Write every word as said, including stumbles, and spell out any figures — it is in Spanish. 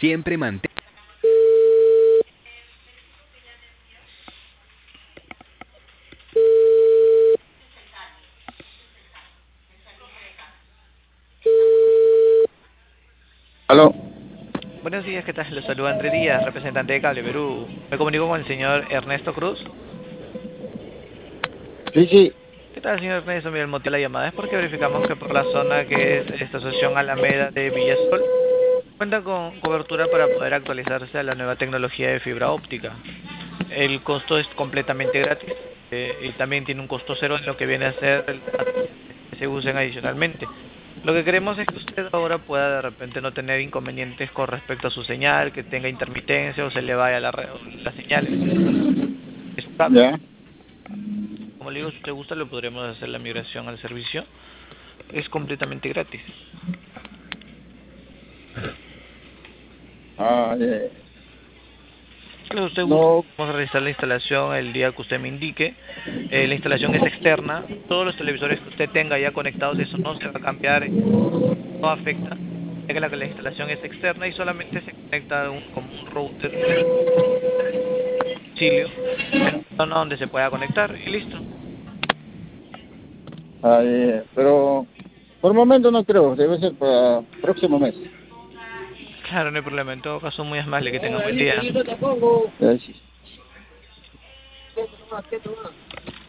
Siempre mantén. Aló. Buenos días, ¿qué tal? Los saluda André Díaz, representante de Cable Perú. Me comunico con el señor Ernesto Cruz. Sí, sí. ¿Qué tal, señor Ernesto? Mira, el motivo de la llamada es porque verificamos que por la zona que es esta asociación Alameda de Villasol cuenta con cobertura para poder actualizarse a la nueva tecnología de fibra óptica. El costo es completamente gratis eh, y también tiene un costo cero en lo que viene a ser el que se usen adicionalmente. Lo que queremos es que usted ahora pueda de repente no tener inconvenientes con respecto a su señal, que tenga intermitencia o se le vaya la, red- la señal en su cable. Ya. Como le digo, si usted gusta, le podremos hacer la migración al servicio. Es completamente gratis. Ah, eh, Si usted gusta, no. vamos a realizar la instalación el día que usted me indique. Eh, la instalación es externa. Todos los televisores que usted tenga ya conectados, eso no se va a cambiar, no afecta, ya que la, la instalación es externa y solamente se conecta un, como un router domicilio en una zona donde se pueda conectar y listo. Ah, eh, pero por el momento no creo. Debe ser para próximo mes. Claro, no hay problema. En todo caso, muy amable, que tenga Ahora, buen listo, día. listo, te pongo. Eh, sí.